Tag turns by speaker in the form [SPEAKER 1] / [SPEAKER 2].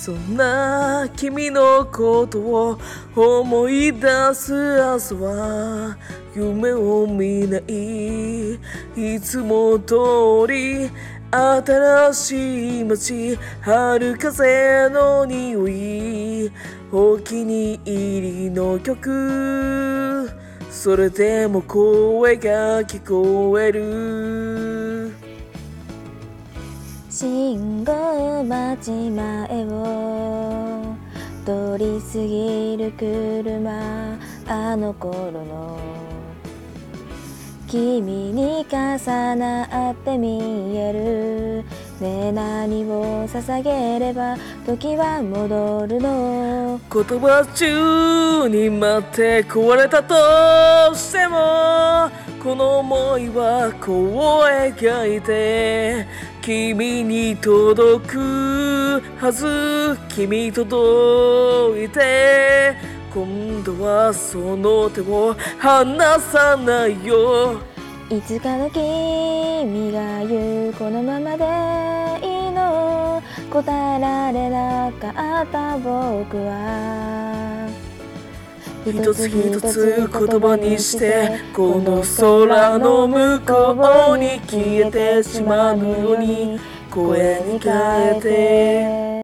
[SPEAKER 1] そんな君のことを思い出す朝は夢を見ない。いつも通り新しい街、春風の匂い、お気に入りの曲、それでも声が聞こえる。
[SPEAKER 2] 信号待ち前を通り過ぎる車、あの頃の君に重なって見えるね。え何を捧げれば時は戻るの。
[SPEAKER 1] 言葉中に待って壊れたとしても、この想いはこう描いて君に届くはず。君届いて今度はその手を離さないよ。
[SPEAKER 2] いつかの君が言うこのままでいいの、答えられなかった僕は
[SPEAKER 1] 一つ一つ言葉にしてこの空の向こうに消えてしまうように声に変えて